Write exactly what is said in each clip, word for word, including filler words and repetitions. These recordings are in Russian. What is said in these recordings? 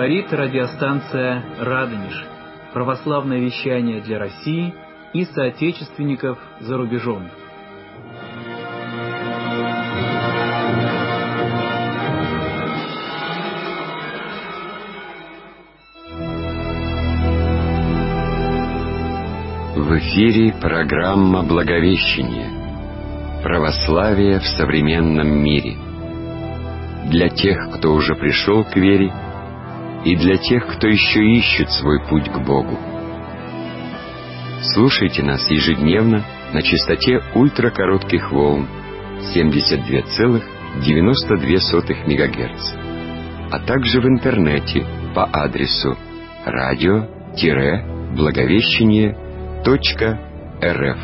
Говорит радиостанция «Радонеж». Православное вещание для России и соотечественников за рубежом. В эфире программа «Благовещение. Православие в современном мире». Для тех, кто уже пришел к вере, и для тех, кто еще ищет свой путь к Богу. Слушайте нас ежедневно на частоте ультракоротких волн семьдесят два целых девяносто две сотых мегагерца, а также в интернете по адресу радио-благовещение точка рф.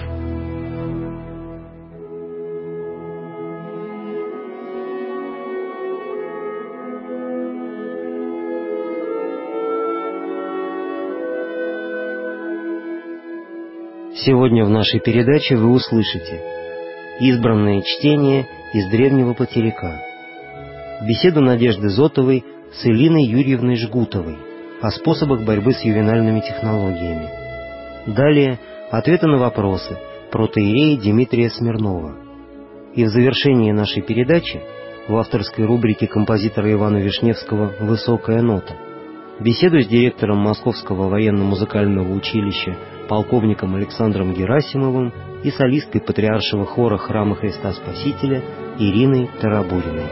Сегодня в нашей передаче вы услышите избранное чтение из древнего потеряка, беседу Надежды Зотовой с Элиной Юрьевной Жгутовой о способах борьбы с ювенальными технологиями. Далее ответы на вопросы протоиерея Дмитрия Смирнова. И в завершении нашей передачи, в авторской рубрике композитора Ивана Вишневского «Высокая нота», беседу с директором Московского военно-музыкального училища полковником Александром Герасимовым и солисткой Патриаршего хора Храма Христа Спасителя Ириной Тарабуриной.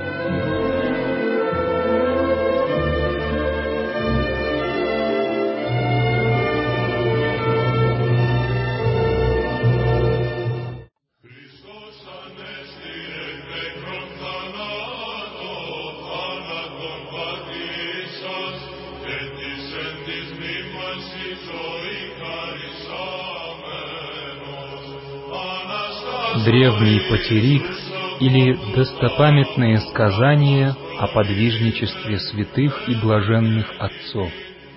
Древний потерик или достопамятные сказания о подвижничестве святых и блаженных отцов.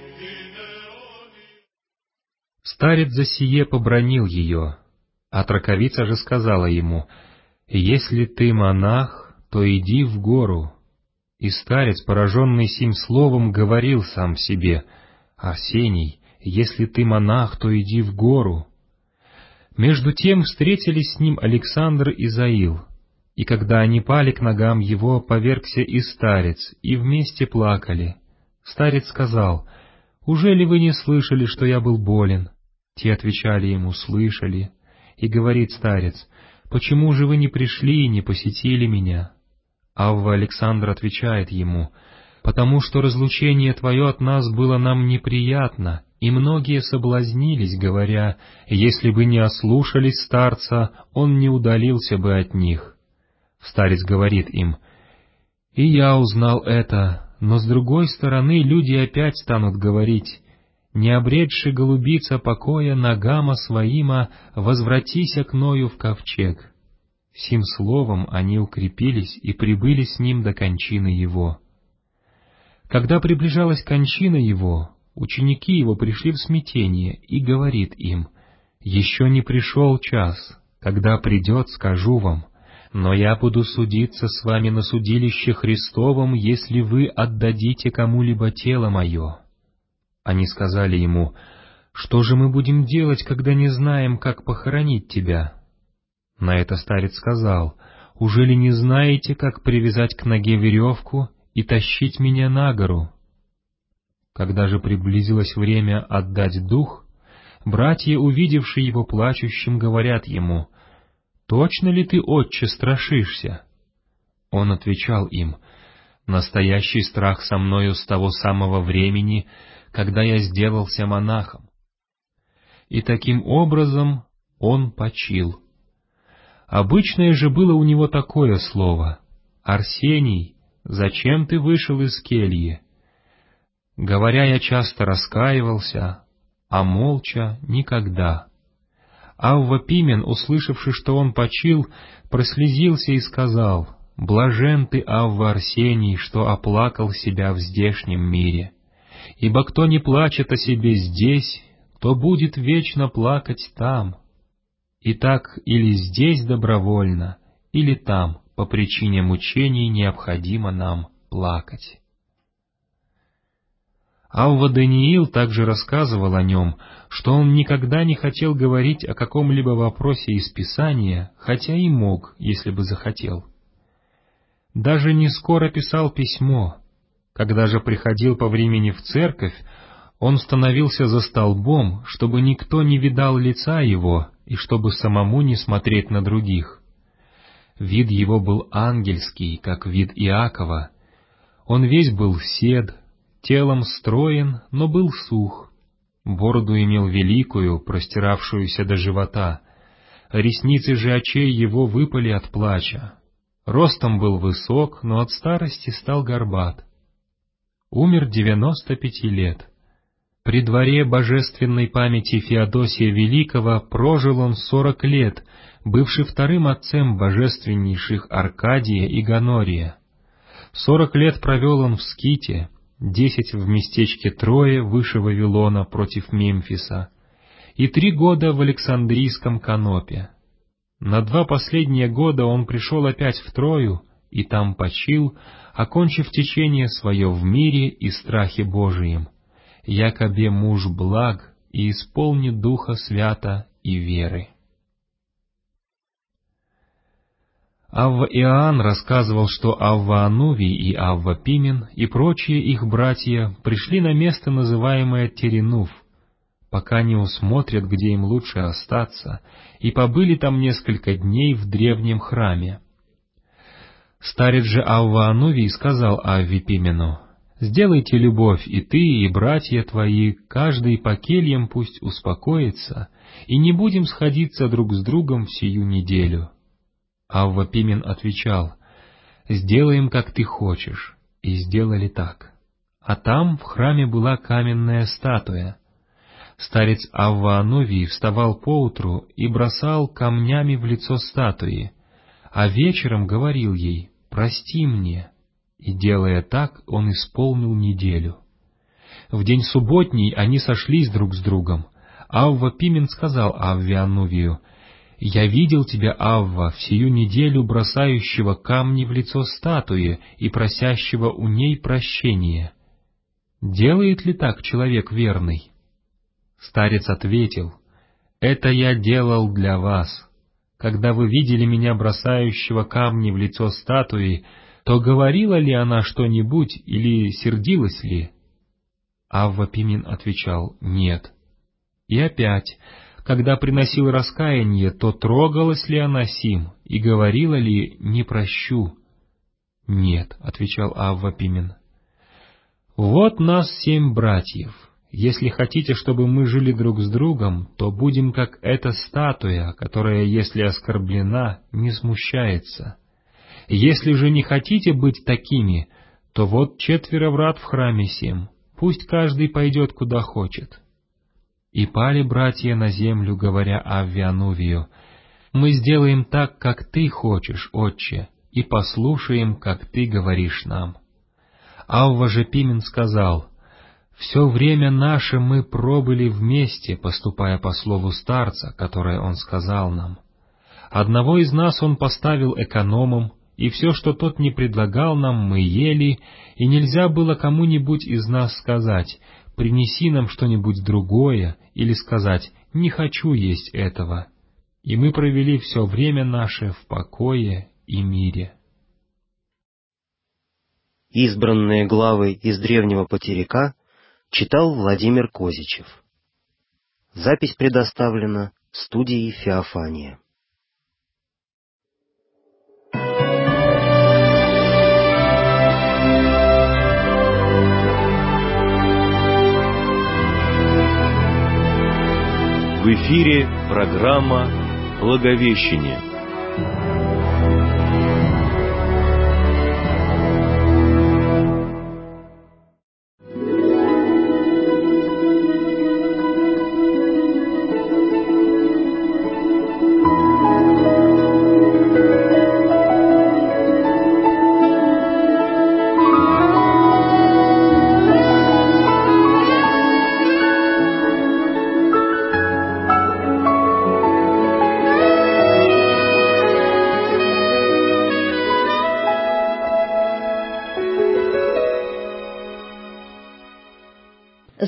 Старец за сие побранил ее, а траковица же сказала ему: «Если ты монах, то иди в гору». И старец, пораженный сим словом, говорил сам себе: «Арсений, если ты монах, то иди в гору». Между тем встретились с ним Александр и Заил, и когда они пали к ногам его, повергся и старец, и вместе плакали. Старец сказал: «Ужели вы не слышали, что я был болен?» Те отвечали ему: «Слышали». И говорит старец: «Почему же вы не пришли и не посетили меня?» Авва Александр отвечает ему: «Потому что разлучение твое от нас было нам неприятно, и многие соблазнились, говоря: если бы не ослушались старца, он не удалился бы от них». Старец говорит им: «И я узнал это, но с другой стороны люди опять станут говорить: не обретши голубица покоя ногама своима, возвратися к Ною в ковчег». Сим словом они укрепились и прибыли с ним до кончины его. Когда приближалась кончина его, ученики его пришли в смятение, и говорит им: «Еще не пришел час, когда придет, скажу вам, но я буду судиться с вами на судилище Христовом, если вы отдадите кому-либо тело мое». Они сказали ему: «Что же мы будем делать, когда не знаем, как похоронить тебя?» На это старец сказал: «Ужели не знаете, как привязать к ноге веревку и тащить меня на гору?» Когда же приблизилось время отдать дух, братья, увидевшие его плачущим, говорят ему: «Точно ли ты, отче, страшишься?» Он отвечал им: «Настоящий страх со мною с того самого времени, когда я сделался монахом». И таким образом он почил. Обычное же было у него такое слово: «Арсений, зачем ты вышел из кельи?» Говоря, я часто раскаивался, а молча никогда. Авва Пимен, услышавши, что он почил, прослезился и сказал: «Блажен ты, Авва Арсений, что оплакал себя в здешнем мире. Ибо кто не плачет о себе здесь, то будет вечно плакать там. Итак, или здесь добровольно, или там по причине мучений необходимо нам плакать». Авва Даниил также рассказывал о нем, что он никогда не хотел говорить о каком-либо вопросе из Писания, хотя и мог, если бы захотел. Даже не скоро писал письмо. Когда же приходил по времени в церковь, он становился за столбом, чтобы никто не видал лица его и чтобы самому не смотреть на других. Вид его был ангельский, как вид Иакова. Он весь был сед, телом строен, но был сух. Бороду имел великую, простиравшуюся до живота. Ресницы же очей его выпали от плача. Ростом был высок, но от старости стал горбат. Умер девяносто пяти лет. При дворе божественной памяти Феодосия Великого прожил он сорок лет, бывший вторым отцем божественнейших Аркадия и Гонория. Сорок лет провел он в Ските, десять в местечке Трое выше Вавилона против Мемфиса, и три года в Александрийском Канопе. На два последние года он пришел опять в Трою, и там почил, окончив течение свое в мире и страхе Божием, якобы муж благ и исполнит Духа Свята и веры. Авва Иоанн рассказывал, что Авва Анувий и Авва Пимен и прочие их братья пришли на место, называемое Теренуф, пока не усмотрят, где им лучше остаться, и побыли там несколько дней в древнем храме. Старец же Авва Анувий сказал Авве Пимену: «Сделайте любовь и ты, и братья твои, каждый по кельям пусть успокоится, и не будем сходиться друг с другом в сию неделю». Авва Пимен отвечал: «Сделаем, как ты хочешь», и сделали так. А там в храме была каменная статуя. Старец Авва Анувий вставал поутру и бросал камнями в лицо статуи, а вечером говорил ей: «Прости мне», и, делая так, он исполнил неделю. В день субботний они сошлись друг с другом. Авва Пимен сказал Авве Анувию: «Я видел тебя, Авва, в сию неделю бросающего камни в лицо статуи и просящего у ней прощения. Делает ли так человек верный?» Старец ответил: «Это я делал для вас. Когда вы видели меня бросающего камни в лицо статуи, то говорила ли она что-нибудь или сердилась ли?» Авва Пимен отвечал: «Нет». И опять, когда приносил раскаяние, то трогалась ли она сим и говорила ли: «Не прощу»? «Нет», — отвечал Авва Пимен. «Вот нас семь братьев. Если хотите, чтобы мы жили друг с другом, то будем как эта статуя, которая, если оскорблена, не смущается. Если же не хотите быть такими, то вот четверо врат в храме сем, пусть каждый пойдет куда хочет». И пали братья на землю, говоря Авве Анувию: «Мы сделаем так, как ты хочешь, отче, и послушаем, как ты говоришь нам». Авва же Пимен сказал: «Все время наше мы пробыли вместе, поступая по слову старца, которое он сказал нам. Одного из нас он поставил экономом, и все, что тот не предлагал нам, мы ели, и нельзя было кому-нибудь из нас сказать: принеси нам что-нибудь другое, или сказать: не хочу есть этого. И мы провели все время наше в покое и мире». Избранные главы из древнего потеряка читал Владимир Козичев. Запись предоставлена студией Феофания. В эфире программа «Благовещение».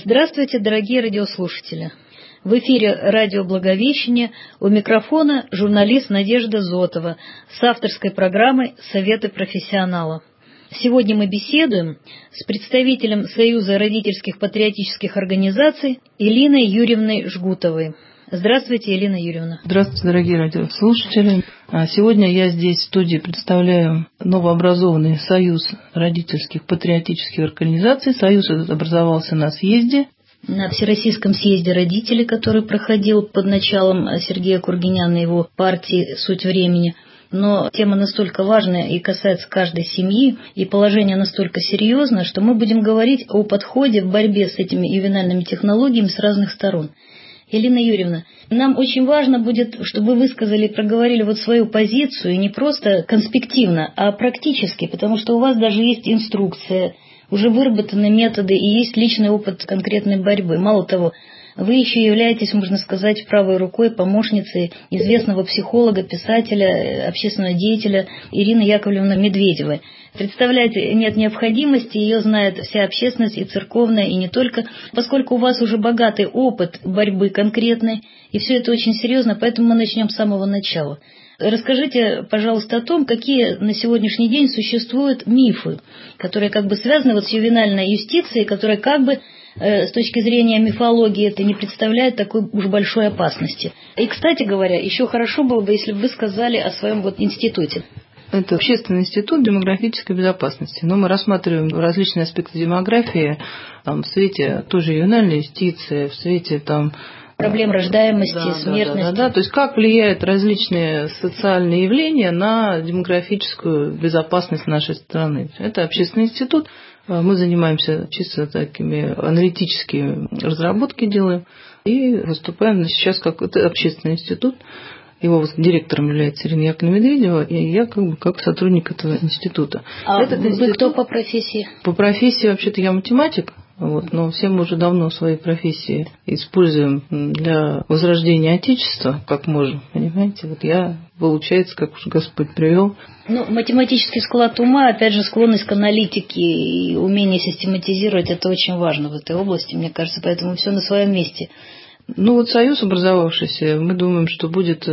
Здравствуйте, дорогие радиослушатели! В эфире радио «Благовещение», у микрофона журналист Надежда Зотова с авторской программой «Советы профессионала». Сегодня мы беседуем с представителем Союза родительских патриотических организаций Элиной Юрьевной Жгутовой. Здравствуйте, Элина Юрьевна. Здравствуйте, дорогие радиослушатели. Сегодня я здесь в студии представляю новообразованный Союз родительских патриотических организаций. Союз этот образовался на съезде. На Всероссийском съезде родителей, который проходил под началом Сергея Кургиняна и его партии «Суть времени». Но тема настолько важная и касается каждой семьи, и положение настолько серьезное, что мы будем говорить о подходе в борьбе с этими ювенальными технологиями с разных сторон. Элина Юрьевна, нам очень важно будет, чтобы вы высказали и проговорили вот свою позицию, и не просто конспективно, а практически, потому что у вас даже есть инструкция, уже выработаны методы и есть личный опыт конкретной борьбы. Мало того, вы еще являетесь, можно сказать, правой рукой помощницей известного психолога, писателя, общественного деятеля Ирины Яковлевны Медведевой. Представлять нет необходимости, ее знает вся общественность, и церковная, и не только, поскольку у вас уже богатый опыт борьбы конкретной, и все это очень серьезно, поэтому мы начнем с самого начала. Расскажите, пожалуйста, о том, какие на сегодняшний день существуют мифы, которые как бы связаны вот с ювенальной юстицией, которые как бы э, с точки зрения мифологии это не представляет такой уж большой опасности. И, кстати говоря, еще хорошо было бы, если бы вы сказали о своем вот институте. Это общественный институт демографической безопасности. Но мы рассматриваем различные аспекты демографии там, в свете той же ювенальной юстиции, в свете там, проблем рождаемости, да, смертности. Да, да, да, да. То есть как влияют различные социальные явления на демографическую безопасность нашей страны. Это общественный институт. Мы занимаемся чисто такими аналитическими разработки делаем и выступаем сейчас как это общественный институт. Его директором является Ирина Яковлевна Медведева, и я как бы как сотрудник этого института. А Этот вы институт, кто по профессии? По профессии вообще-то я математик, вот, но все мы уже давно свои профессии используем для возрождения Отечества, как можем, понимаете. Вот я, получается, как уж Господь привел. Ну, математический склад ума, опять же, склонность к аналитике и умение систематизировать, это очень важно в этой области, мне кажется, поэтому все на своем месте. Ну вот союз образовавшийся, мы думаем, что будет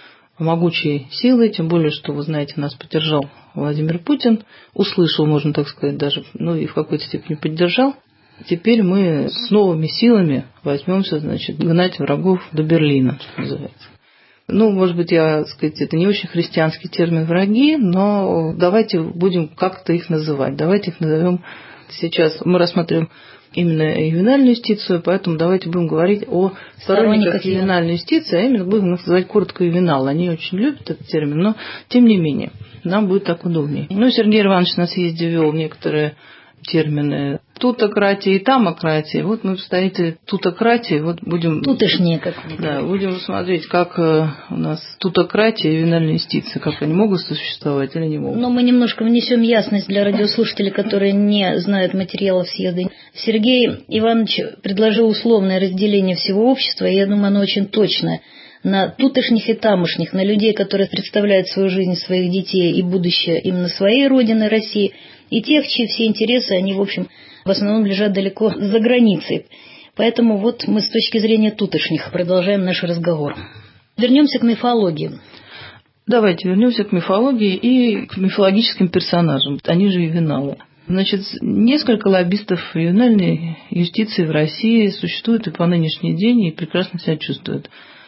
могучей силой, тем более, что, вы знаете, нас поддержал Владимир Путин, услышал, можно так сказать, даже, ну и в какой-то степени поддержал. Теперь мы с новыми силами возьмемся, значит, гнать врагов до Берлина, что называется. Ну, может быть, я, так сказать, это не очень христианский термин «враги», но давайте будем как-то их называть. Давайте их назовем сейчас. Мы рассматриваем именно ювенальную юстицию, поэтому давайте будем говорить о сторонниках ювенальной юстиции, а именно будем называть коротко ювенал. Они очень любят этот термин, но тем не менее, нам будет так удобнее. Ну, Сергей Иванович на съезде ввел некоторые термины тутократия и тамократия. Вот мы представители тутократии, вот будем... Тутошнее, как вы Да, будем смотреть, как у нас тутократия и ювенальная юстиция, как они могут существовать или не могут. Но мы немножко внесем ясность для радиослушателей, которые не знают материалов съезда. Сергей Иванович предложил условное разделение всего общества, и я думаю, оно очень точное. На тутошних и тамошних, на людей, которые представляют свою жизнь, своих детей и будущее именно своей родины России, и тех, чьи все интересы, они, в общем, в основном лежат далеко за границей. Поэтому вот мы с точки зрения тутошних продолжаем наш разговор. Вернемся к мифологии. Давайте вернемся к мифологии и к мифологическим персонажам. Они же ювеналы. Значит, несколько лоббистов ювенальной юстиции в России существуют и по нынешний день, и прекрасно себя чувствуют.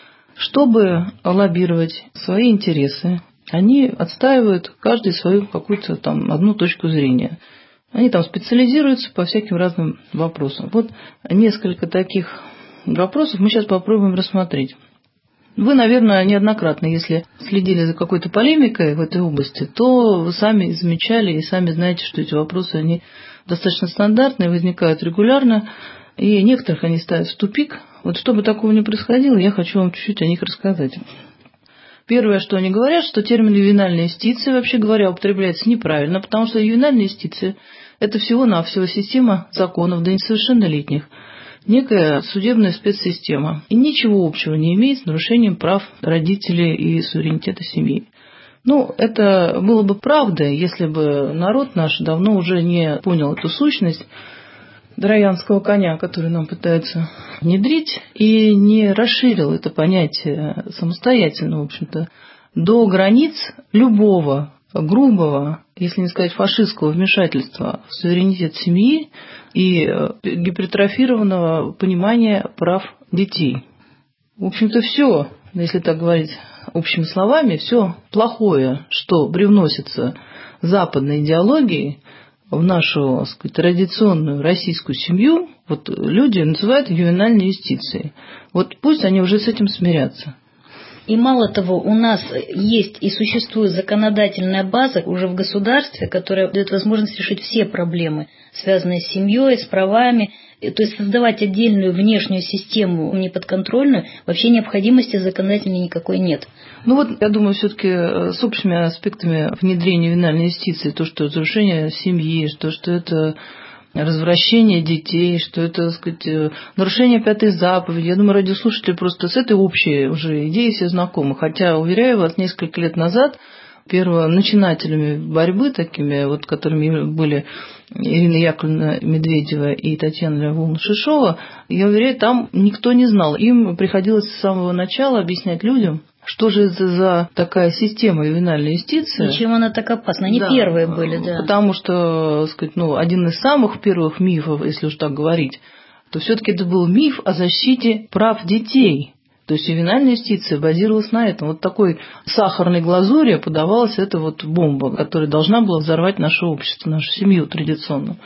Чтобы лоббировать свои интересы, они отстаивают каждый свою какую-то там одну точку зрения. Они там специализируются по всяким разным вопросам. Вот несколько таких вопросов мы сейчас попробуем рассмотреть. Вы, наверное, неоднократно, если следили за какой-то полемикой в этой области, то вы сами замечали и сами знаете, что эти вопросы, они достаточно стандартные, возникают регулярно, и некоторых они ставят в тупик. Вот чтобы такого не происходило, я хочу вам чуть-чуть о них рассказать. Первое, что они говорят, что термин ювенальная юстиция, вообще говоря, употребляется неправильно, потому что ювенальная юстиция – это всего-навсего система законов для несовершеннолетних, некая судебная спецсистема, и ничего общего не имеет с нарушением прав родителей и суверенитета семьи. Ну, это было бы правдой, если бы народ наш давно уже не понял эту сущность, троянского коня, который нам пытаются внедрить, и не расширил это понятие самостоятельно, в общем-то, до границ любого грубого, если не сказать фашистского вмешательства в суверенитет семьи и гипертрофированного понимания прав детей. В общем-то, все, если так говорить общими словами, все плохое, что привносится западной идеологией в нашу, так сказать, традиционную российскую семью, вот люди называют ювенальной юстицией. Вот пусть они уже с этим смирятся. И мало того, у нас есть и существует законодательная база уже в государстве, которая дает возможность решить все проблемы, связанные с семьей, с правами. То есть создавать отдельную внешнюю систему неподконтрольную вообще необходимости законодательной никакой нет. Ну вот, я думаю, все-таки с общими аспектами внедрения ювенальной юстиции, то, что разрушение семьи, то, что это развращение детей, что это, так сказать, нарушение пятой заповеди. Я думаю, радиослушатели просто с этой общей уже идеей все знакомы. Хотя, уверяю вас, несколько лет назад первоначинателями борьбы такими, вот, которыми были Ирина Яковлевна Медведева и Татьяна Львовна Шишова, я уверяю, там никто не знал. Им приходилось с самого начала объяснять людям, что же это за такая система ювенальной юстиции. И чем она так опасна? Они да, первые были, да. Потому что, так сказать, ну, один из самых первых мифов, если уж так говорить, то все-таки это был миф о защите прав детей. То есть ювенальная юстиция базировалась на этом. Вот такой сахарной глазури подавалась эта вот бомба, которая должна была взорвать наше общество, нашу семью традиционную.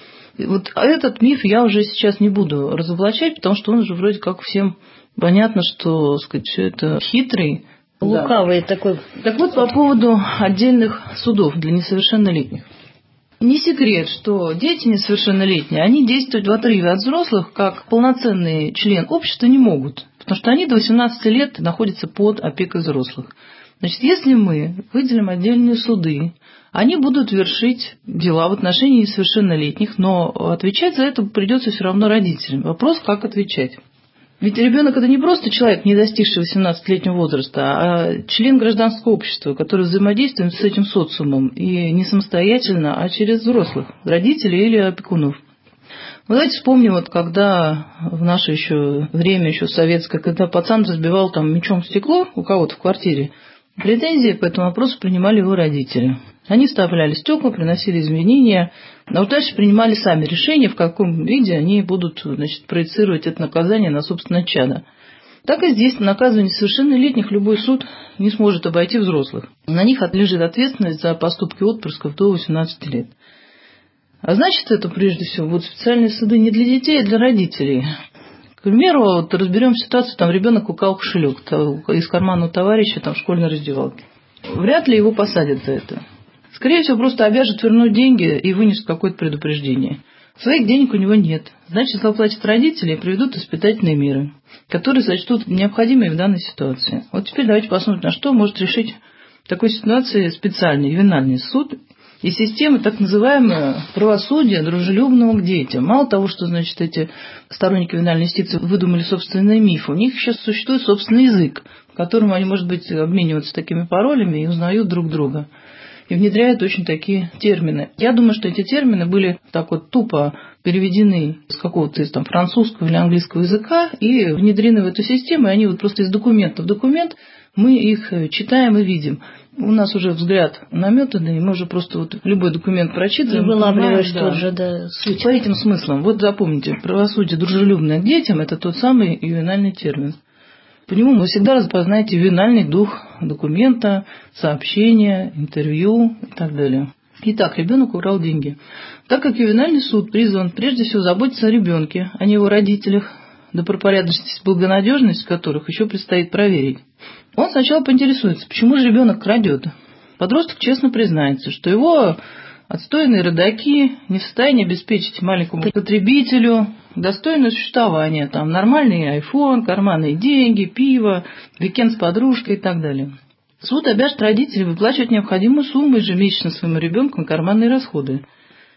И вот этот миф я уже сейчас не буду разоблачать, потому что он уже вроде как всем понятно, что, так сказать, все это хитрый, лукавый да. такой. Так вот, по поводу отдельных судов для несовершеннолетних. Не секрет, что дети несовершеннолетние, они действовать в отрыве от взрослых как полноценный член общества не могут, потому что они до восемнадцати лет находятся под опекой взрослых. Значит, если мы выделим отдельные суды, они будут вершить дела в отношении несовершеннолетних, но отвечать за это придется все равно родителям. Вопрос, как отвечать. Ведь ребенок это не просто человек, не достигший восемнадцатилетнего возраста, а член гражданского общества, который взаимодействует с этим социумом и не самостоятельно, а через взрослых, родителей или опекунов. Ну, давайте вспомним, вот когда в наше еще время, еще советское, когда пацан разбивал там мечом стекло у кого-то в квартире, претензии по этому вопросу принимали его родители. Они вставляли стекла, приносили изменения, а вот дальше принимали сами решения, в каком виде они будут, значит, проецировать это наказание на собственное чадо. Так и здесь на наказывание несовершеннолетних любой суд не сможет обойти взрослых. На них лежит ответственность за поступки отпрысков до восемнадцати лет. А значит, это прежде всего будут специальные суды не для детей, а для родителей. К примеру, вот разберем ситуацию, там ребенок украл кошелек из кармана у товарища там, в школьной раздевалке. Вряд ли его посадят за это. Скорее всего, просто обяжут вернуть деньги и вынесут какое-то предупреждение. Своих денег у него нет. Значит, заплатят родители и проведут испытательные меры, которые сочтут необходимыми в данной ситуации. Вот теперь давайте посмотрим, на что может решить в такой ситуации специальный ювенальный суд и система так называемого правосудия дружелюбного к детям. Мало того, что, значит, эти сторонники ювенальной юстиции выдумали собственные мифы, у них еще существует собственный язык, в котором они, может быть, обмениваются такими паролями и узнают друг друга. И внедряют очень такие термины. Я думаю, что эти термины были так вот тупо переведены с какого-то из там французского или английского языка и внедрены в эту систему, и они вот просто из документа в документ мы их читаем и видим. У нас уже взгляд наметанный, мы уже просто вот любой документ прочитываем. И вылавливаешь да, тот же, да, суть. По этим смыслам. Вот запомните, правосудие дружелюбное к детям – это тот самый ювенальный термин. По нему вы всегда распознаете ювенальный дух документа, сообщения, интервью и так далее. Итак, ребенок украл деньги. Так как ювенальный суд призван прежде всего заботиться о ребенке, а не его родителях, добропорядочность и благонадежность которых еще предстоит проверить, он сначала поинтересуется, почему же ребенок крадет. Подросток честно признается, что его отстойные родаки не в состоянии обеспечить маленькому потребителю достойное существование. Там нормальный айфон, карманные деньги, пиво, уикенд с подружкой и так далее. Суд обяжет родителей выплачивать необходимую сумму ежемесячно своему ребенку на карманные расходы.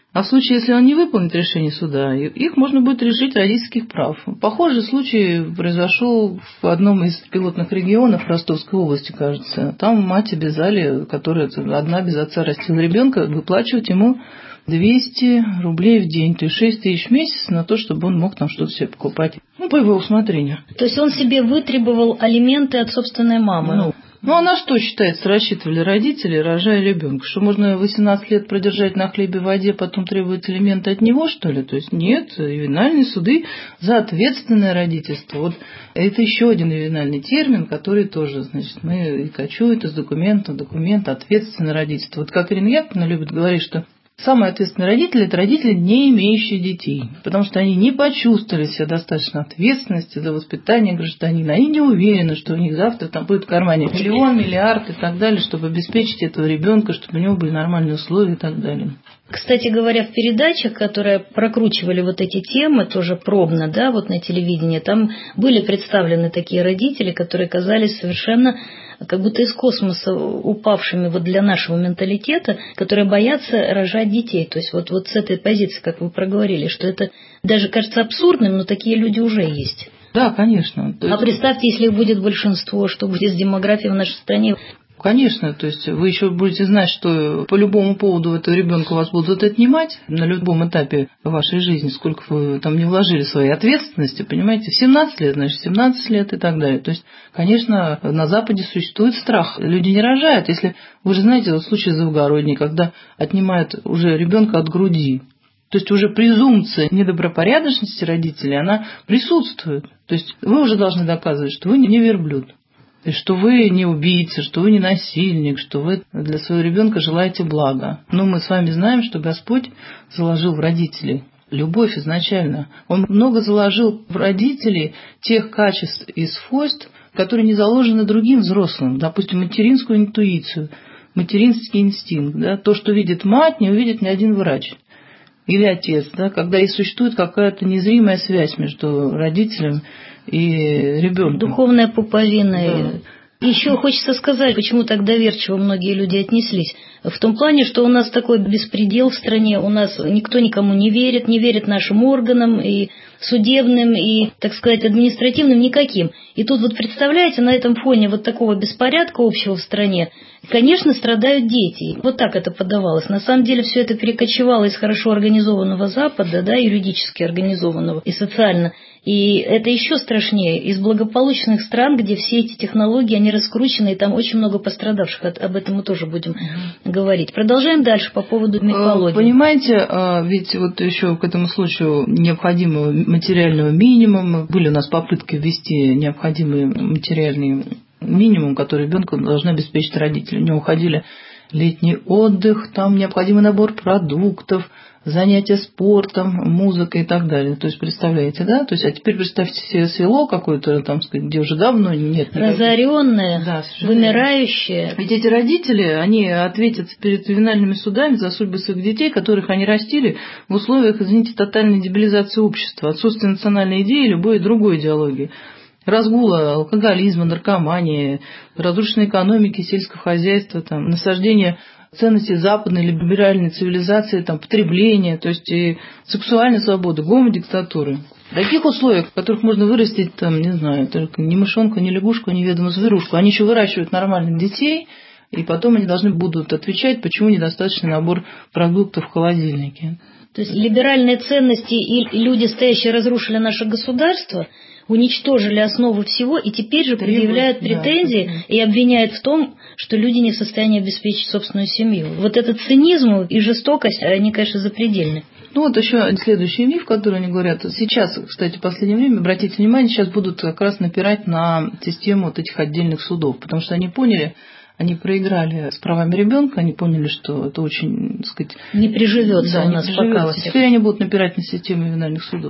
А в случае, если он не выполнит решение суда, их можно будет лишить родительских прав. Похожий случай произошел в одном из пилотных регионов Ростовской области, кажется. Там мать обязали, которая одна без отца растила ребенка, выплачивать ему двести рублей в день, то есть шесть тысяч в месяц на то, чтобы он мог там что-то себе покупать. Ну, по его усмотрению. То есть он себе вытребовал алименты от собственной мамы? Ну, ну а на что, считается, рассчитывали родители, рожая ребенка? Что можно восемнадцать лет продержать на хлебе и воде, потом требовать алименты от него, что ли? То есть нет, ювенальные суды за ответственное родительство. Вот это еще один ювенальный термин, который тоже, значит, мы качуем из документа в документ ответственное родительство. Вот как Ирина Яковлевна любит говорить, что самые ответственные родители – это родители, не имеющие детей, потому что они не почувствовали себя достаточно ответственности за воспитание гражданина, они не уверены, что у них завтра там будет в кармане миллион, миллиард и так далее, чтобы обеспечить этого ребенка, чтобы у него были нормальные условия и так далее. Кстати говоря, в передачах, которые прокручивали вот эти темы, тоже пробно, да, вот на телевидении, там были представлены такие родители, которые казались совершенно как будто из космоса упавшими вот для нашего менталитета, которые боятся рожать детей. То есть вот, вот с этой позиции, как вы проговорили, что это даже кажется абсурдным, но такие люди уже есть. Да, конечно. То есть... А представьте, если их будет большинство, что будет с демографией в нашей стране? Конечно, то есть вы еще будете знать, что по любому поводу этого ребенка вас будут отнимать на любом этапе вашей жизни, сколько вы там не вложили своей ответственности, понимаете, в семнадцать лет, значит, семнадцать лет и так далее. То есть, конечно, на Западе существует страх, люди не рожают. Если вы же знаете, вот случай в Завгородней, когда отнимают уже ребенка от груди, то есть уже презумпция недобропорядочности родителей, она присутствует. То есть вы уже должны доказывать, что вы не верблюд. Что вы не убийца, что вы не насильник, что вы для своего ребенка желаете блага. Но мы с вами знаем, что Господь заложил в родителей любовь изначально. Он много заложил в родителей тех качеств и свойств, которые не заложены другим взрослым. Допустим, материнскую интуицию, материнский инстинкт. Да? То, что видит мать, не увидит ни один врач. Или отец, да? Когда и существует какая-то незримая связь между родителем и ребенком. Духовная пуповина. Да. Еще хочется сказать, почему так доверчиво многие люди отнеслись. В том плане, что у нас такой беспредел в стране, у нас никто никому не верит, не верит нашим органам, и судебным, и, так сказать, административным, никаким. И тут вот представляете, на этом фоне вот такого беспорядка общего в стране, конечно, страдают дети. Вот так это подавалось. На самом деле все это перекочевало из хорошо организованного Запада, да, юридически организованного и социально. И это еще страшнее из благополучных стран, где все эти технологии, они раскручены, и там очень много пострадавших. Об этом мы тоже будем угу. говорить. Продолжаем дальше по поводу мифологии. Понимаете, ведь вот еще к этому случаю необходимого материального минимума. Были у нас попытки ввести необходимый материальный минимум, который ребенку должны обеспечить родители. У него уходили летний отдых, там необходимый набор продуктов, занятия спортом, музыкой и так далее. То есть, представляете, да? То есть, а теперь представьте себе село какое-то, там, сказать, где уже давно нет. Разоренное, да, вымирающее. Ведь эти родители, они ответят перед ювенальными судами за судьбы своих детей, которых они растили в условиях, извините, тотальной дебилизации общества, отсутствия национальной идеи и любой другой идеологии. Разгула, алкоголизма, наркомании, разрушенной экономики, сельского хозяйства, там, насаждение ценностей западной либеральной цивилизации, там, потребления, то есть и сексуальной свободы, гомодиктатуры. В таких условиях, в которых можно вырастить, там, не знаю, только ни мышонка, ни лягушку, ни ведомую зверушку, они еще выращивают нормальных детей, и потом они должны будут отвечать, почему недостаточный набор продуктов в холодильнике. То есть либеральные ценности и люди, стоящие, разрушили наше государство, уничтожили основу всего, и теперь же предъявляют претензии, да, и обвиняют в том, что люди не в состоянии обеспечить собственную семью. Вот этот цинизм и жестокость, они, конечно, запредельны. Ну вот еще следующий миф, который они говорят. Сейчас, кстати, в последнее время, обратите внимание, сейчас будут как раз напирать на систему вот этих отдельных судов, потому что они поняли, они проиграли с правами ребенка, они поняли, что это очень, так сказать, не приживется, да, у нас пока. Теперь они будут напирать на систему ювенальных судов.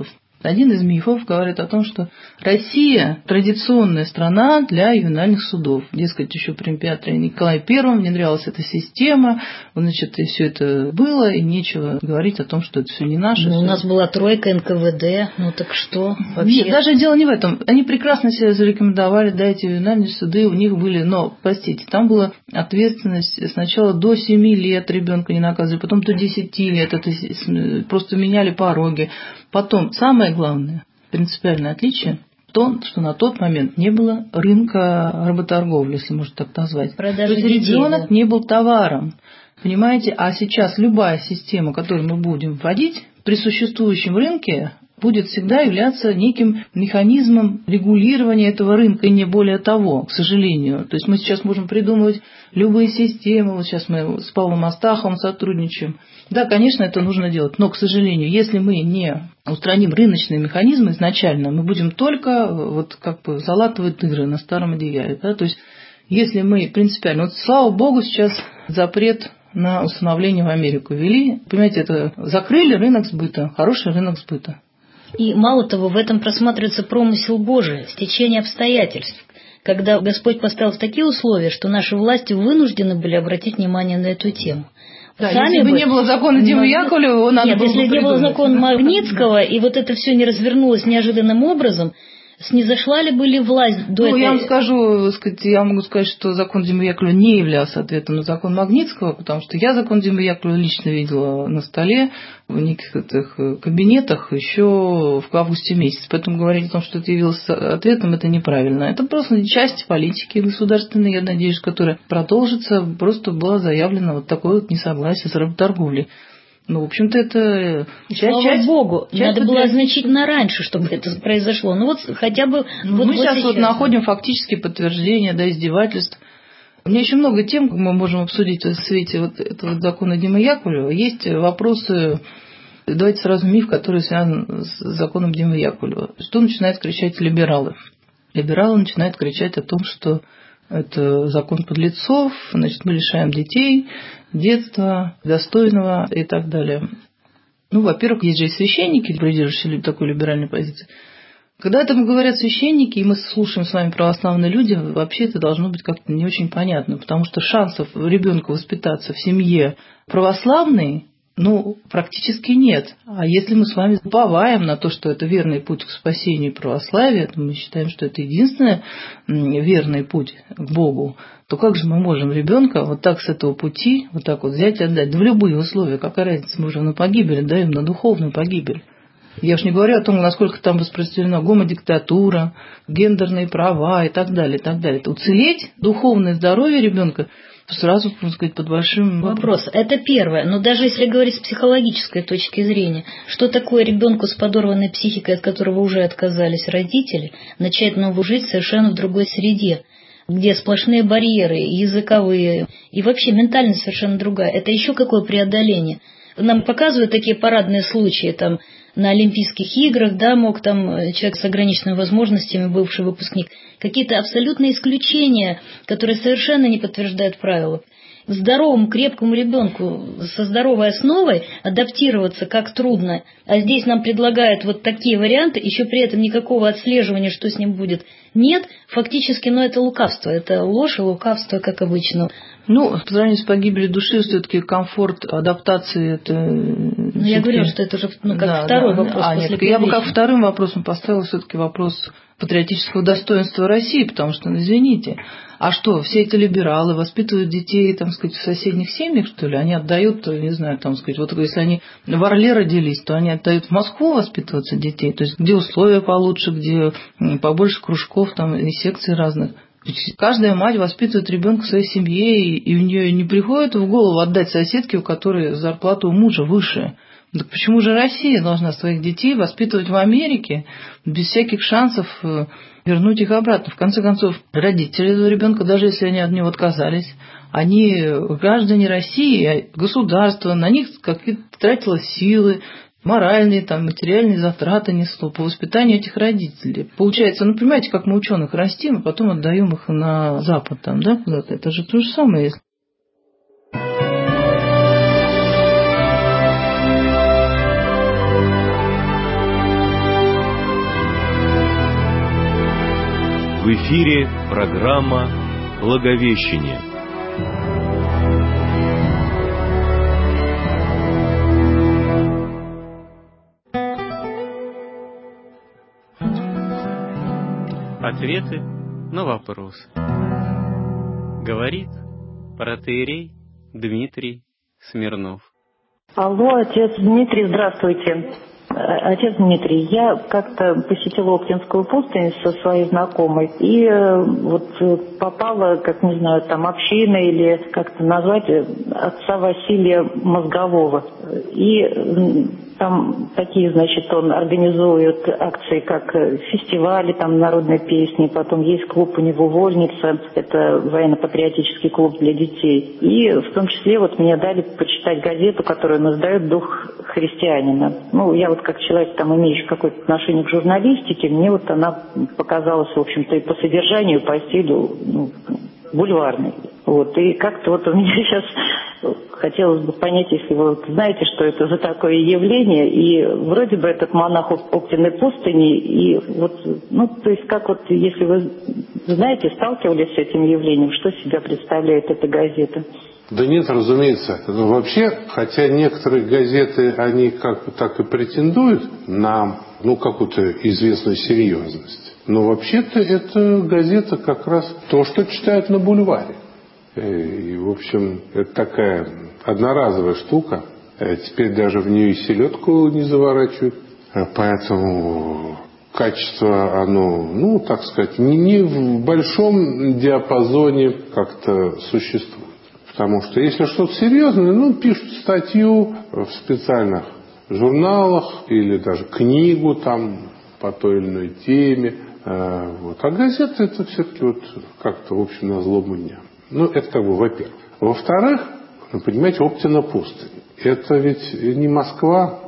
Один из мифов говорит о том, что Россия – традиционная страна для ювенальных судов. Дескать, еще при императоре Николае Первом внедрялась эта система, значит, и все это было, и нечего говорить о том, что это все не наше. Ну, у нас была тройка эн ка вэ дэ, ну так что вообще? Нет, даже дело не в этом. Они прекрасно себя зарекомендовали, да, эти ювенальные суды у них были, но, простите, там была ответственность сначала до семи лет ребенка не наказывали, потом до десяти лет, это просто меняли пороги. Потом, самое главное, принципиальное отличие в том, что на тот момент не было рынка работорговли, если можно так назвать. Продажи То есть ребенок детей, да. не был товаром. Понимаете, а сейчас любая система, которую мы будем вводить, при существующем рынке будет всегда являться неким механизмом регулирования этого рынка, и не более того, к сожалению. То есть мы сейчас можем придумывать любые системы, вот сейчас мы с Павлом Астаховым сотрудничаем. Да, конечно, это нужно делать, но, к сожалению, если мы не устраним рыночные механизмы изначально, мы будем только вот как бы залатывать дыры на старом одеяле. Да? То есть если мы принципиально, вот слава богу, сейчас запрет на установление в Америку ввели, понимаете, это закрыли рынок сбыта, хороший рынок сбыта. И мало того, в этом просматривается промысел Божий, стечение обстоятельств, когда Господь поставил в такие условия, что наши власти вынуждены были обратить внимание на эту тему. Да, сами если бы не было закона Димы Яковлева, его надо Нет, было если бы не было придумать. закона Магнитского, и вот это все не развернулось неожиданным образом, снизошла ли были власть до ну, этой... я вам скажу, сказать, я могу сказать, что закон Димы Яковлева не являлся ответом на закон Магнитского, потому что я закон Димы Яковлева лично видела на столе в неких этих кабинетах еще в августе месяце. Поэтому говорить о том, что это явилось ответом, это неправильно. Это просто часть политики государственной, я надеюсь, которая продолжится. Просто было заявлено вот такое вот несогласие с работорговлей. Ну, в общем-то, это часть, Слава часть, Богу, часть надо было патриотизма. значительно раньше, чтобы это произошло. Ну вот хотя бы... Ну, вот, мы вот сейчас, сейчас вот находим фактические подтверждения, да, издевательств. У меня еще много тем, мы можем обсудить в свете вот этого закона Димы Яковлева. Есть вопросы, давайте сразу миф, который связан с законом Димы Яковлева. Что начинают кричать либералы? Либералы начинают кричать о том, что это закон подлецов, значит, мы лишаем детей детства, достойного и так далее. Ну, во-первых, есть же и священники, придерживающие такой либеральной позиции. Когда этому говорят священники, и мы слушаем с вами православные люди, вообще это должно быть как-то не очень понятно, потому что шансов ребенку воспитаться в семье православной, ну, практически нет. А если мы с вами уповаем на то, что это верный путь к спасению и православию, то мы считаем, что это единственный верный путь к Богу, то как же мы можем ребенка вот так с этого пути, вот так вот взять и отдать? Да в любые условия, какая разница, мы уже на погибель даем, на духовную погибель. Я уж не говорю о том, насколько там распространена гомодиктатура, гендерные права и так далее, и так далее. Уцелеть духовное здоровье ребенка сразу, так сказать, под большим вопрос. Это первое. Но даже если говорить с психологической точки зрения, что такое ребенку с подорванной психикой, от которого уже отказались родители, начать новую жизнь совершенно в другой среде, где сплошные барьеры, языковые, и вообще ментальность совершенно другая. Это еще какое преодоление? Нам показывают такие парадные случаи, там, на Олимпийских играх, да, мог там человек с ограниченными возможностями, бывший выпускник, какие-то абсолютные исключения, которые совершенно не подтверждают правила. Здоровому, крепкому ребенку со здоровой основой адаптироваться как трудно, а здесь нам предлагают вот такие варианты, еще при этом никакого отслеживания, что с ним будет, нет, фактически, ну, это лукавство, это ложь и лукавство, как обычно. Ну, по сравнению с погибелью души, все-таки комфорт адаптации это. Ну, я говорю, что это уже ну, как да, второй да. вопрос. А, после нет, я бы как вторым вопросом поставила все-таки вопрос патриотического достоинства России, потому что, ну, извините, а что, все эти либералы воспитывают детей, там, сказать, в соседних семьях, что ли? Они отдают, не знаю, там, сказать, вот если они в Орле родились, то они отдают в Москву воспитываться детей, то есть где условия получше, где побольше кружков там и секций разных. Каждая мать воспитывает ребенка в своей семье, и у нее не приходит в голову отдать соседке, у которой зарплата у мужа выше. Так почему же Россия должна своих детей воспитывать в Америке без всяких шансов вернуть их обратно? В конце концов, родители этого ребенка, даже если они от него отказались, они граждане России, государство, на них как-то тратило силы, моральные, там, материальные затраты несло по воспитанию этих родителей. Получается, ну, понимаете, как мы ученых растим, а потом отдаем их на Запад, там, да, куда-то. Это же то же самое, если. В эфире программа «Благовещение». Ответы на вопросы. Говорит протоиерей Дмитрий Смирнов. Алло, отец Дмитрий, здравствуйте. Отец Дмитрий, я как-то посетила Оптинскую пустыню со своей знакомой и э, вот попала, как не знаю, там община или как-то назвать, отца Василия Мозгового. И э, там такие, значит, он организует акции, как фестивали, там народной песни, потом есть клуб у него «Вольница», это военно-патриотический клуб для детей. И в том числе вот мне дали почитать газету, которую наздает «Дух христианина». Ну, я вот как человек, там, имеющий какое-то отношение к журналистике, мне вот она показалась, в общем-то, и по содержанию, и по стилю, ну, бульварной. Вот. И как-то вот у меня сейчас хотелось бы понять, если вы вот знаете, что это за такое явление, и вроде бы этот монах Оптиной пустыни, и вот, ну, то есть как вот, если вы знаете, сталкивались с этим явлением, что себя представляет эта газета? Да нет, разумеется. Ну, вообще, хотя некоторые газеты, они как бы так и претендуют на, ну, какую-то известную серьезность. Но вообще-то это газета как раз то, что читают на бульваре. И, в общем, это такая одноразовая штука. Теперь даже в нее и селедку не заворачивают. Поэтому качество, оно, ну, так сказать, не, не в большом диапазоне как-то существует. Потому что если что-то серьезное, ну, пишут статью в специальных журналах или даже книгу там по той или иной теме. Вот. А газеты это все-таки вот как-то, в общем, на злобу дня. Ну, это как бы, во-первых. Во-вторых, вы понимаете, Оптина пустынь. Это ведь не Москва,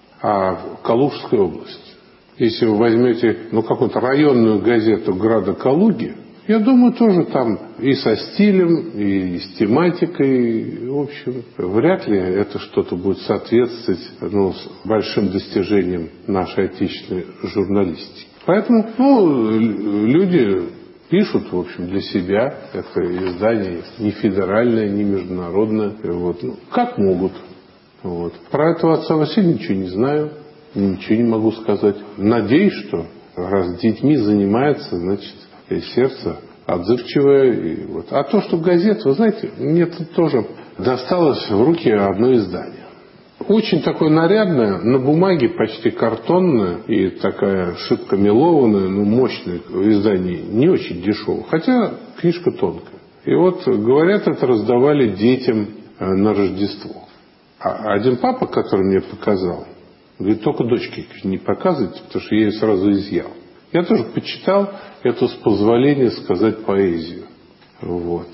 а Калужская область. Если вы возьмете, ну, какую-то районную газету града Калуги, я думаю, тоже там и со стилем, и с тематикой, в общем, вряд ли это что-то будет соответствовать, ну, с большим достижением нашей отечественной журналистики. Поэтому, ну, люди пишут, в общем, для себя. Это издание не федеральное, не международное. Вот. Ну, как могут. Вот. Про этого отца Василия ничего не знаю, ничего не могу сказать. Надеюсь, что раз детьми занимается, значит, и сердце отзывчивое. И вот. А то, что газет, вы знаете, мне тут тоже досталось в руки одно издание. Очень такое нарядное, на бумаге почти картонное и такая шибко мелованная, ну, мощное издание, не очень дешевое, хотя книжка тонкая. И вот, говорят, это раздавали детям на Рождество. А один папа, который мне показал, говорит, только дочке не показывайте, потому что я ее сразу изъял. Я тоже почитал эту, с позволения сказать, поэзию. Вот.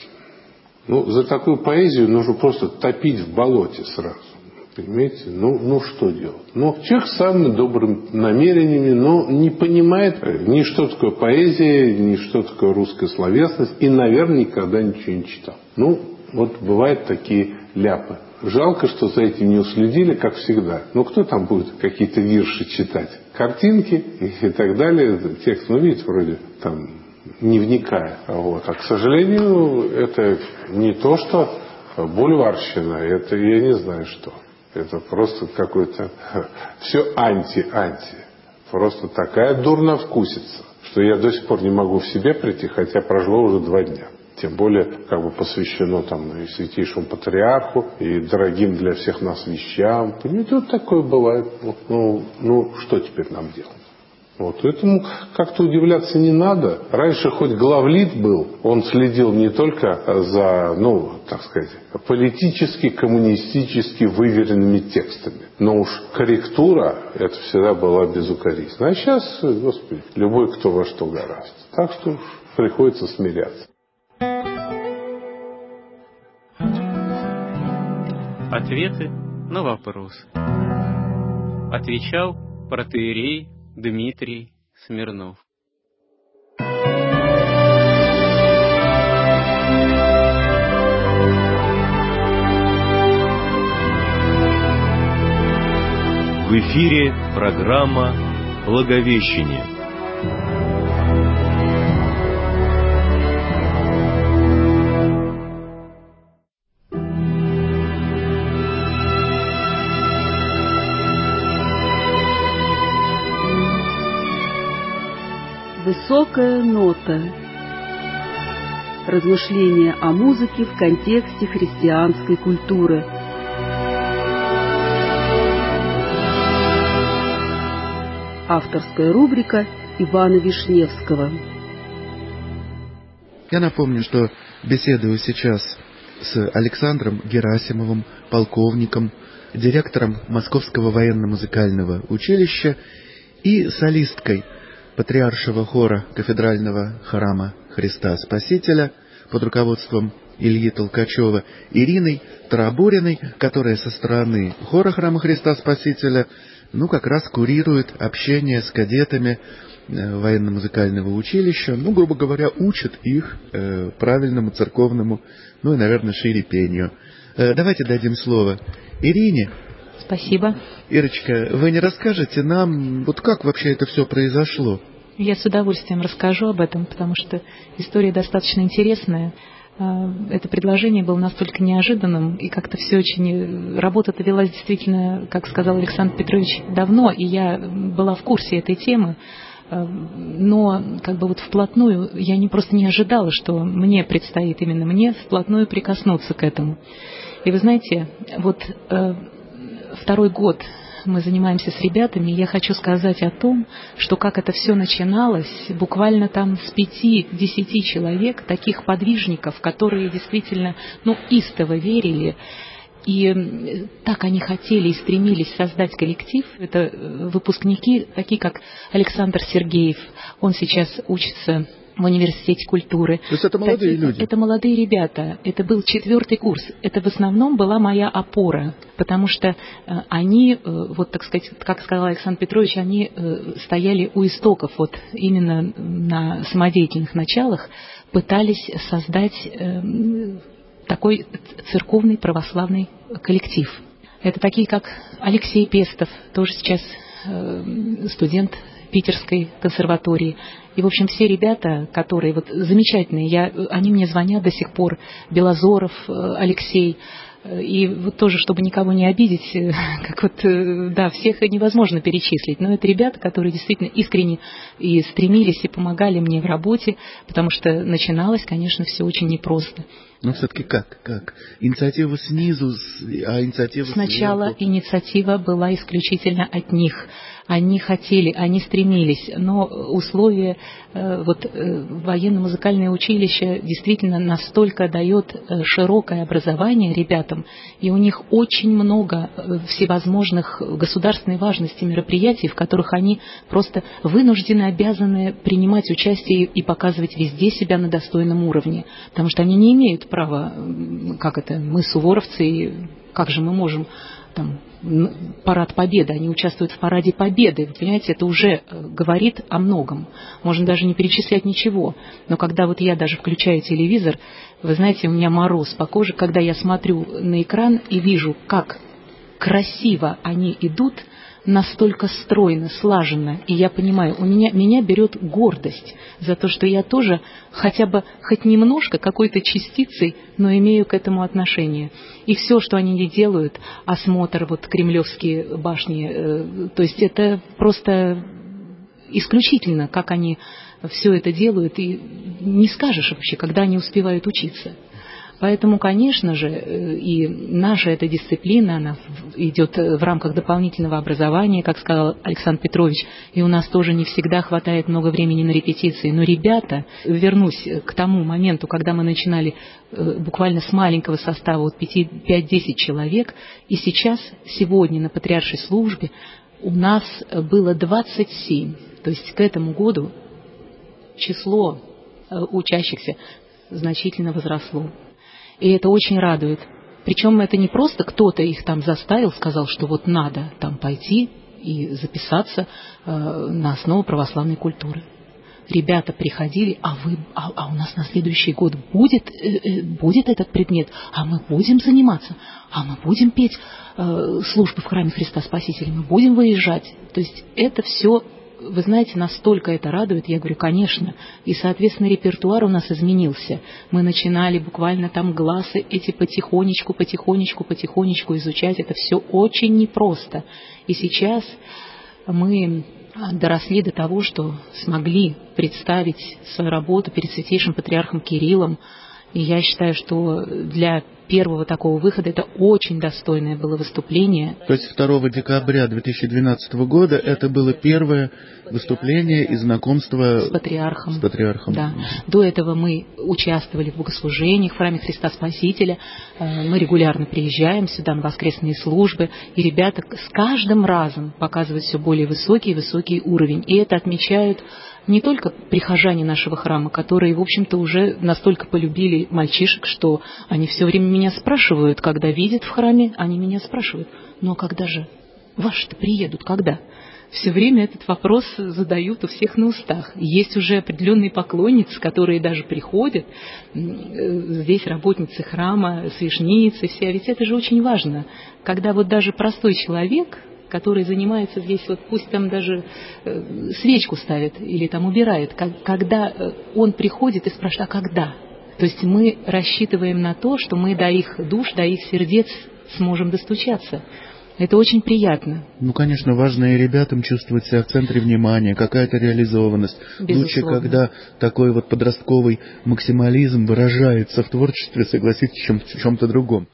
Ну, за такую поэзию нужно просто топить в болоте сразу. Понимаете? Ну, ну что делать? Ну, человек с самыми добрыми намерениями, но не понимает ни что такое поэзия, ни что такое русская словесность, и, наверное, никогда ничего не читал. Ну, вот бывают такие ляпы. Жалко, что за этим не уследили, как всегда. Ну, кто там будет какие-то вирши читать? Картинки и, и так далее. Текст, ну, видите, вроде там не вникая. Вот. А, к сожалению, это не то, что бульварщина, это я не знаю что. Это просто какой-то все анти-анти. Просто такая дурновкусица, что я до сих пор не могу в себя прийти, хотя прошло уже два дня. Тем более, как бы посвящено там и святейшему патриарху, и дорогим для всех нас вещам. Понимаете, вот такое бывает. Ну, ну что теперь нам делать? Вот. Поэтому как-то удивляться не надо. Раньше хоть главлит был, он следил не только за, ну, так сказать, политически, коммунистически выверенными текстами, но уж корректура, это всегда была безукоризненна. А сейчас, господи, любой кто во что гораздо. Так что приходится смиряться. Ответы на вопросы. Отвечал протоиерей Дмитрий Смирнов. В эфире программа «Благовещение». Высокая нота. Размышления о музыке в контексте христианской культуры. Авторская рубрика Ивана Вишневского. Я напомню, что беседую сейчас с Александром Герасимовым, полковником, директором Московского военно-музыкального училища и солисткой Патриаршего хора Кафедрального храма Христа Спасителя под руководством Ильи Толкачева Ириной Тарабуриной, которая со стороны хора Храма Христа Спасителя ну как раз курирует общение с кадетами э, военно-музыкального училища, ну, грубо говоря, учит их э, правильному церковному, ну и, наверное, шире пению. Э, давайте дадим слово Ирине. Спасибо. Ирочка, вы не расскажете нам, вот как вообще это все произошло? Я с удовольствием расскажу об этом, потому что история достаточно интересная. Это предложение было настолько неожиданным, и как-то все очень... Работа-то велась действительно, как сказал Александр Петрович, давно, и я была в курсе этой темы, но как бы вот вплотную я не, просто не ожидала, что мне предстоит именно мне вплотную прикоснуться к этому. И вы знаете, вот второй год мы занимаемся с ребятами, и я хочу сказать о том, что как это все начиналось, буквально там с пяти-десяти человек, таких подвижников, которые действительно, ну, истово верили, и так они хотели и стремились создать коллектив. Это выпускники, такие как Александр Сергеев, он сейчас учится в университете культуры. То есть это молодые Такие, люди? Это молодые ребята. Это был четвертый курс. Это в основном была моя опора, потому что э, они, э, вот так сказать, как сказал Александр Петрович, они э, стояли у истоков, вот именно на самодеятельных началах, пытались создать э, такой церковный православный коллектив. Это такие, как Алексей Пестов, тоже сейчас э, студент Питерской консерватории. И, в общем, все ребята, которые вот замечательные, я, они мне звонят до сих пор, Белозоров, Алексей, и вот тоже, чтобы никого не обидеть, как вот, да, всех невозможно перечислить, но это ребята, которые действительно искренне и стремились, и помогали мне в работе, потому что начиналось, конечно, все очень непросто. Но все-таки как? Как? Инициатива снизу, а инициатива Сначала сверху? Инициатива была исключительно от них. Они хотели, они стремились, но условия, э, вот э, военно-музыкальное училище действительно настолько дает э, широкое образование ребятам, и у них очень много э, всевозможных государственной важности мероприятий, в которых они просто вынуждены, обязаны принимать участие и показывать везде себя на достойном уровне, потому что они не имеют права, как это, мы суворовцы, как же мы можем... Там, парад Победы, они участвуют в параде Победы, вы понимаете, это уже говорит о многом, можно даже не перечислять ничего, но когда вот я даже включаю телевизор, вы знаете, у меня мороз по коже, когда я смотрю на экран и вижу, как красиво они идут, настолько стройно, слаженно, и я понимаю, у меня, меня берет гордость за то, что я тоже хотя бы хоть немножко, какой-то частицей, но имею к этому отношение. И все, что они не делают, осмотр, вот кремлевские башни, э, то есть это просто исключительно, как они все это делают, и не скажешь вообще, когда они успевают учиться. Поэтому, конечно же, и наша эта дисциплина, она идет в рамках дополнительного образования, как сказал Александр Петрович, и у нас тоже не всегда хватает много времени на репетиции. Но ребята, вернусь к тому моменту, когда мы начинали буквально с маленького состава, вот пять-десять человек, и сейчас, сегодня на Патриаршей службе у нас было двадцать семь. То есть к этому году число учащихся значительно возросло. И это очень радует. Причем это не просто кто-то их там заставил, сказал, что вот надо там пойти и записаться э, на основу православной культуры. Ребята приходили, а вы, а, а у нас на следующий год будет, э, э, будет этот предмет, а мы будем заниматься, а мы будем петь э, службы в храме Христа Спасителя, мы будем выезжать. То есть это все... Вы знаете, настолько это радует, я говорю, конечно. И, соответственно, репертуар у нас изменился. Мы начинали буквально там гласы эти потихонечку, потихонечку, потихонечку изучать. Это все очень непросто. И сейчас мы доросли до того, что смогли представить свою работу перед Святейшим Патриархом Кириллом. И я считаю, что для первого такого выхода это очень достойное было выступление. То есть второго декабря две тысячи двенадцатого года это было первое выступление и знакомство с патриархом. С патриархом. Да. До этого мы участвовали в богослужениях в храме Христа Спасителя. Мы регулярно приезжаем сюда на воскресные службы, и ребята с каждым разом показывают все более высокий и высокий уровень. И это отмечают не только прихожане нашего храма, которые, в общем-то, уже настолько полюбили мальчишек, что они все время меня спрашивают, когда видят в храме, они меня спрашивают: ну а когда же ваши-то приедут, когда? Все время этот вопрос задают у всех на устах. Есть уже определенные поклонницы, которые даже приходят, здесь работницы храма, священницы все, а ведь это же очень важно, когда вот даже простой человек, который занимается здесь, вот пусть там даже э, свечку ставит или там убирает, как, когда э, он приходит и спрашивает: а когда? То есть мы рассчитываем на то, что мы до их душ, до их сердец сможем достучаться. Это очень приятно. Ну, конечно, важно и ребятам чувствовать себя в центре внимания, какая-то реализованность. Безусловно. Лучше, когда такой вот подростковый максимализм выражается в творчестве, согласитесь, чем в чем-то другом.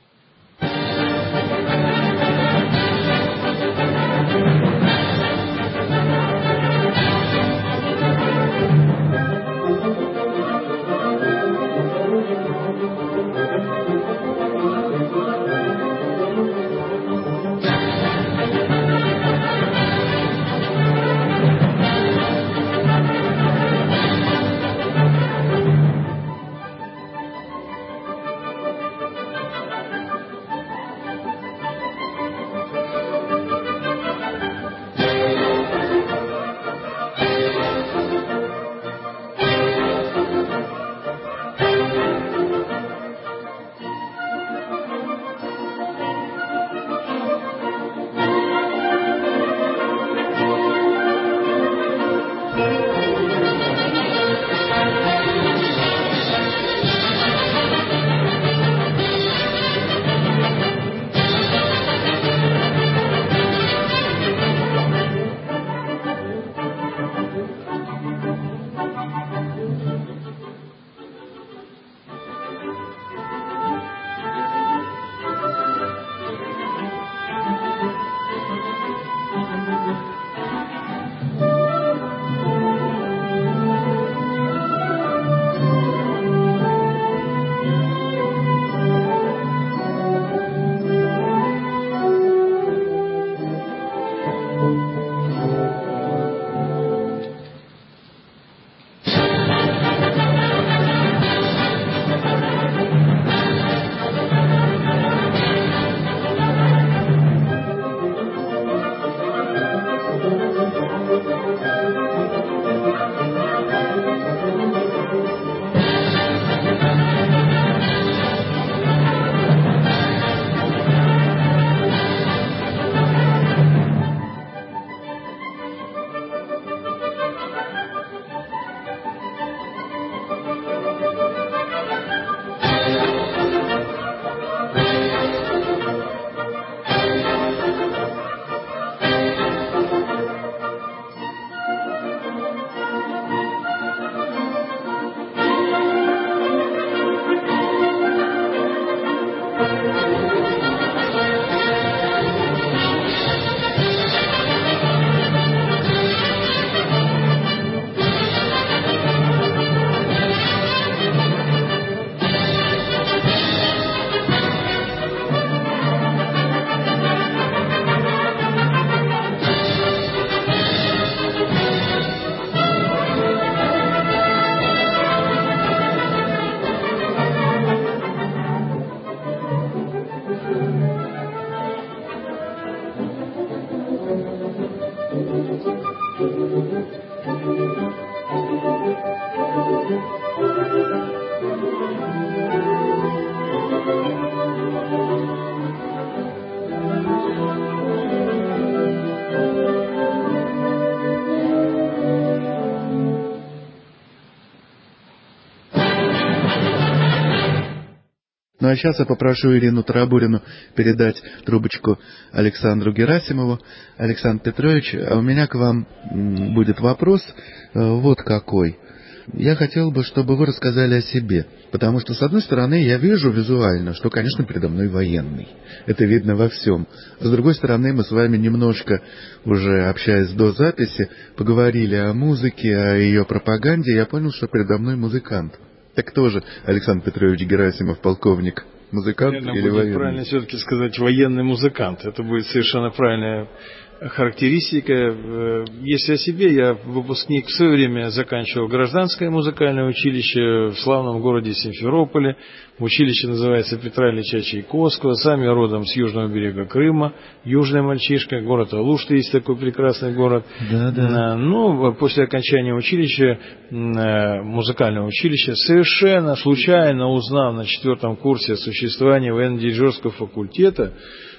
Ну а сейчас я попрошу Ирину Тарабурину передать трубочку Александру Герасимову. Александр Петрович, а у меня к вам будет вопрос вот какой. Я хотел бы, чтобы вы рассказали о себе, потому что, с одной стороны, я вижу визуально, что, конечно, передо мной военный. Это видно во всем. С другой стороны, мы с вами немножко, уже общаясь до записи, поговорили о музыке, о ее пропаганде, и я понял, что передо мной музыкант. Так кто же Александр Петрович Герасимов, полковник? Музыкант Наверное, или будет военный? Правильно все-таки сказать военный музыкант. Это будет совершенно правильная характеристика. Если о себе, я выпускник, в свое время заканчивал гражданское музыкальное училище в славном городе Симферополе. Училище называется Петра Ильича Чайковского. Сам я родом с южного берега Крыма. Южный мальчишка. Город Алушта есть такой прекрасный город. Да, да. Но после окончания училища, музыкального училища, совершенно случайно узнав на четвертом курсе о существовании военно-дирижерского факультета,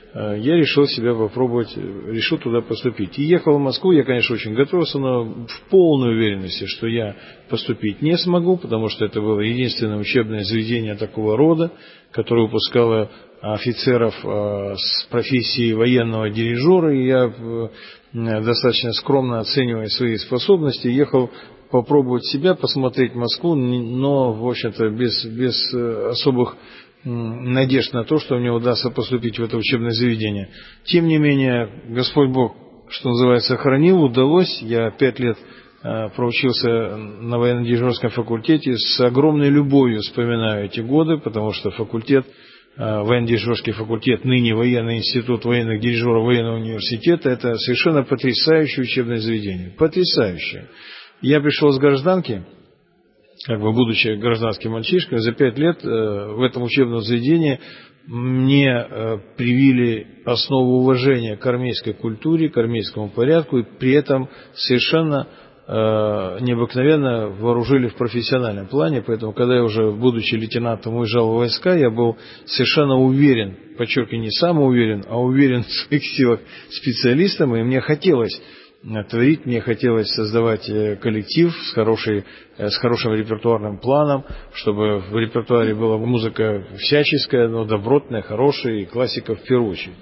я решил себя попробовать, решил туда поступить. И ехал в Москву, я, конечно, очень готовился, но в полной уверенности, что я поступить не смогу, потому что это было единственное учебное заведение такого рода, которое выпускало офицеров с профессией военного дирижера, и я, достаточно скромно оценивая свои способности, ехал попробовать себя, посмотреть Москву, но, в общем-то, без, без особых надежд на то, что мне удастся поступить в это учебное заведение. Тем не менее, Господь Бог, что называется, хранил, удалось. Я пять лет э, проучился на военно-дирижерском факультете, с огромной любовью вспоминаю эти годы, потому что факультет, э, военно-дирижерский факультет, ныне военный институт военных дирижеров военного университета, это совершенно потрясающее учебное заведение. Потрясающее. Я пришел с гражданки, как бы будучи гражданским мальчишкой, за пять лет э, в этом учебном заведении мне э, привили основу уважения к армейской культуре, к армейскому порядку, и при этом совершенно э, необыкновенно вооружили в профессиональном плане. Поэтому, когда я уже, будучи лейтенантом, уезжал в войска, я был совершенно уверен, подчеркиваю, не самоуверен, а уверен в своих силах специалистом, и мне хотелось творить, мне хотелось создавать коллектив с, хорошей, с хорошим репертуарным планом, чтобы в репертуаре была музыка всяческая, но добротная, хорошая, и классика в первую очередь.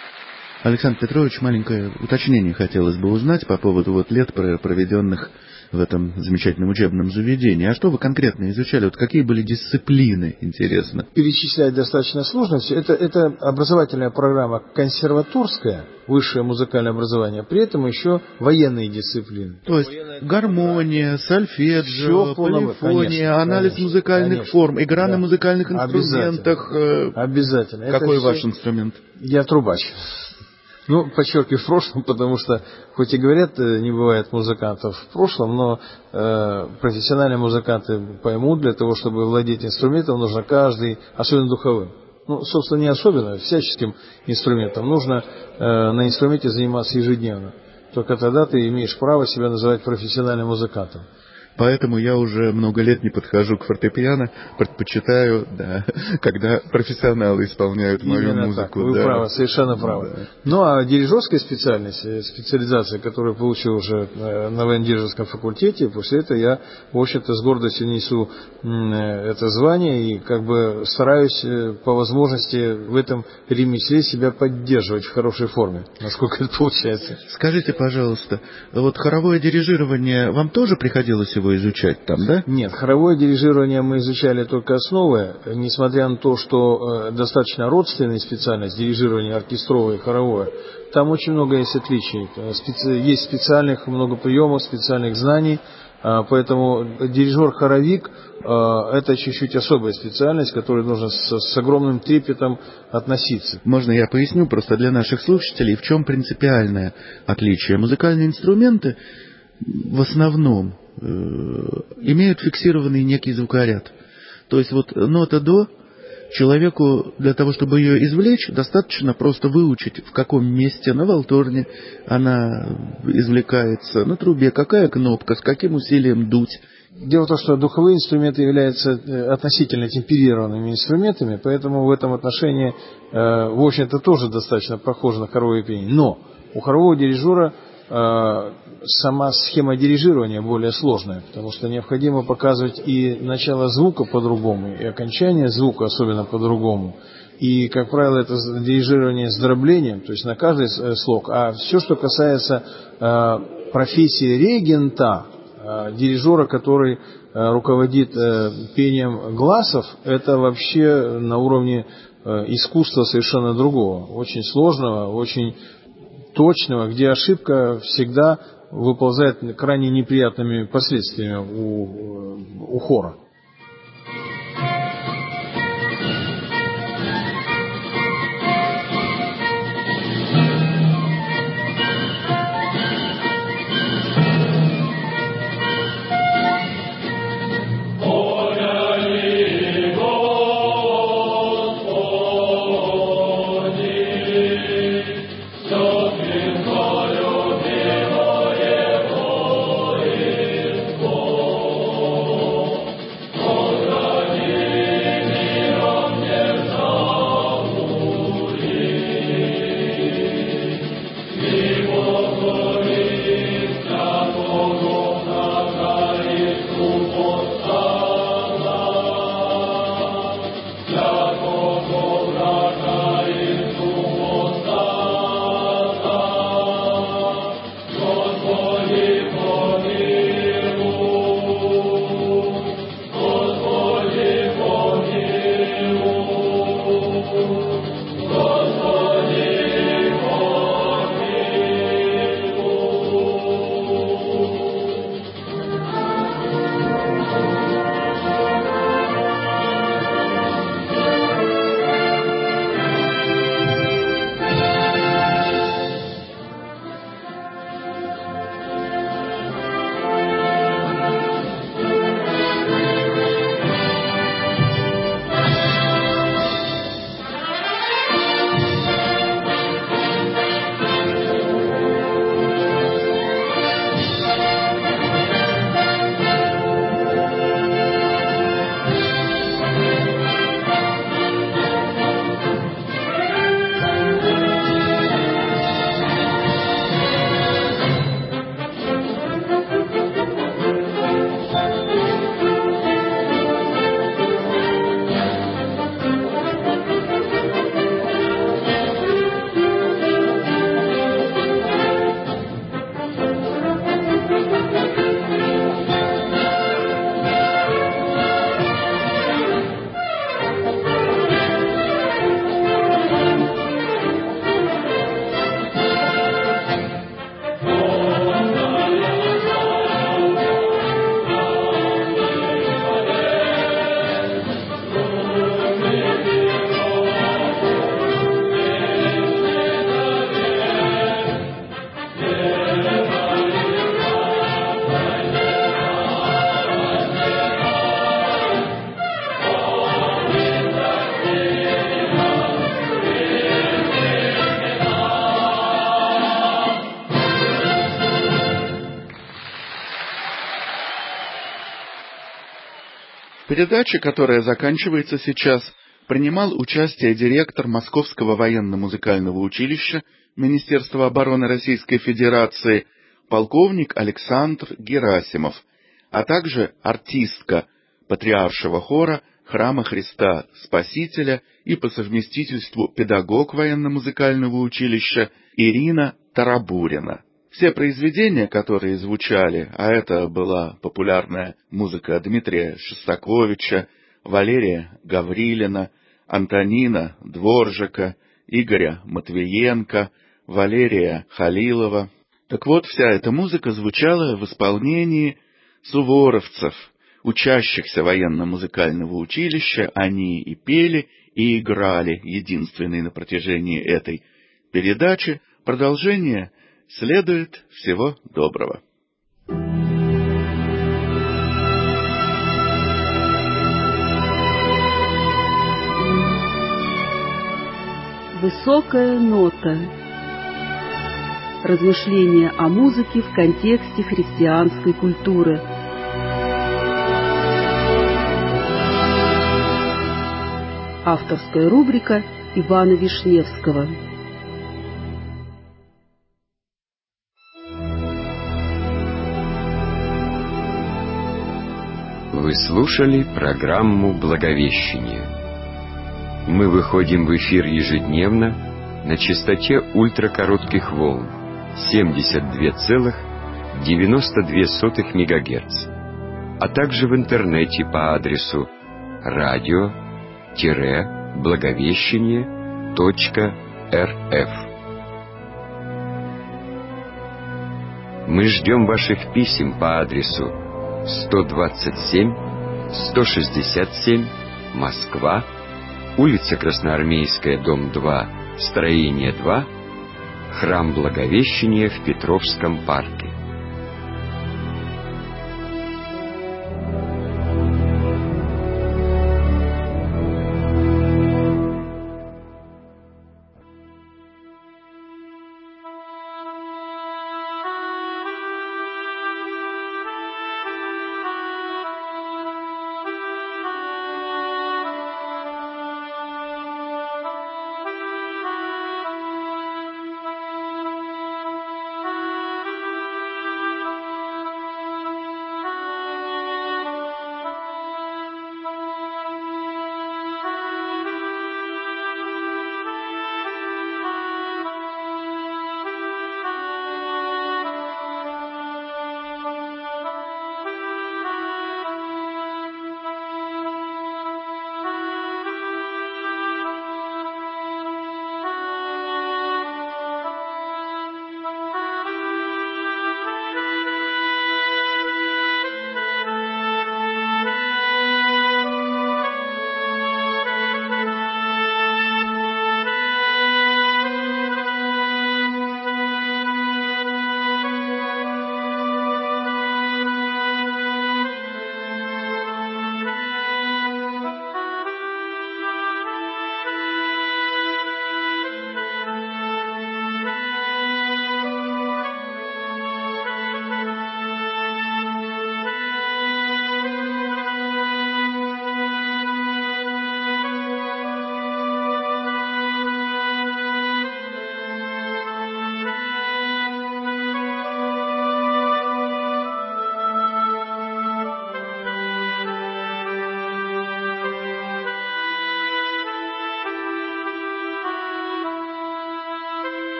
Александр Петрович, маленькое уточнение хотелось бы узнать по поводу вот лет, проведенных в этом замечательном учебном заведении. А что вы конкретно изучали? Вот какие были дисциплины, интересно? Перечислять достаточно сложно все. Это, это образовательная программа консерваторская, высшее музыкальное образование, при этом еще военные дисциплины. То есть гармония, сольфеджио, полифония, конечно, анализ конечно, музыкальных конечно. форм, игра да. на музыкальных инструментах. Обязательно. Обязательно. Какой это ваш все... инструмент? Я трубач. Ну, подчеркиваю, в прошлом, потому что, хоть и говорят, не бывает музыкантов в прошлом, но э, профессиональные музыканты поймут, для того, чтобы владеть инструментом, нужно каждый, особенно духовым, ну, собственно, не особенно, всяческим инструментом, нужно э, на инструменте заниматься ежедневно. Только тогда ты имеешь право себя называть профессиональным музыкантом. Поэтому я уже много лет не подхожу к фортепиано, предпочитаю, да, когда профессионалы исполняют мою Именно музыку. Так, вы да. правы, совершенно правы. Да. Ну, а дирижерская специальность, специализация, которую получил уже на военно-дирижерском факультете, после этого я, в общем-то, с гордостью несу это звание и как бы стараюсь по возможности в этом ремесле себя поддерживать в хорошей форме, насколько это получается. Скажите, пожалуйста, вот хоровое дирижирование вам тоже приходилось его изучать там, да? Нет, хоровое дирижирование мы изучали только основы, несмотря на то, что э, достаточно родственная специальность, дирижирование оркестровое и хоровое, там очень много есть отличий. Специ... Есть специальных много приемов, специальных знаний, э, поэтому дирижер-хоровик э, это чуть-чуть особая специальность, к которой нужно с, с огромным трепетом относиться. Можно я поясню просто для наших слушателей, в чем принципиальное отличие? Музыкальные инструменты в основном э, имеют фиксированный некий звукоряд. То есть вот нота до, человеку для того, чтобы ее извлечь, достаточно просто выучить, в каком месте на валторне она извлекается, на трубе, какая кнопка, с каким усилием дуть. Дело в том, что духовые инструменты являются относительно темперированными инструментами, поэтому в этом отношении, э, в общем-то, тоже достаточно похоже на хоровое пение. Но у хорового дирижера сама схема дирижирования более сложная, потому что необходимо показывать и начало звука по-другому, и окончание звука особенно по-другому. И, как правило, это дирижирование с дроблением, то есть на каждый слог. А все, что касается э, профессии регента, э, дирижера, который э, руководит э, пением гласов, это вообще на уровне э, искусства совершенно другого, очень сложного, очень точного, где ошибка всегда выползает крайне неприятными последствиями у, у хора. передаче, которая заканчивается сейчас, принимал участие директор Московского военно-музыкального училища Министерства обороны Российской Федерации полковник Александр Герасимов, а также артистка Патриаршего хора Храма Христа Спасителя и по совместительству педагог военно-музыкального училища Ирина Тарабурина. Все произведения, которые звучали, а это была популярная музыка Дмитрия Шостаковича, Валерия Гаврилина, Антонина Дворжака, Игоря Матвиенко, Валерия Халилова. Так вот, вся эта музыка звучала в исполнении суворовцев, учащихся военно-музыкального училища. Они и пели, и играли, единственные на протяжении этой передачи. Продолжение следует. Всего доброго. Высокая нота. Размышления о музыке в контексте христианской культуры. Авторская рубрика Ивана Вишневского. Вы слушали программу «Благовещение». Мы выходим в эфир ежедневно на частоте ультракоротких волн семьдесят два целых девяносто две сотых мегагерц, а также в интернете по адресу радио-благовещение точка рф. Мы ждем ваших писем по адресу сто двадцать семь сто шестьдесят семь, Москва, улица Красноармейская, дом два, строение два, Храм Благовещения в Петровском парке.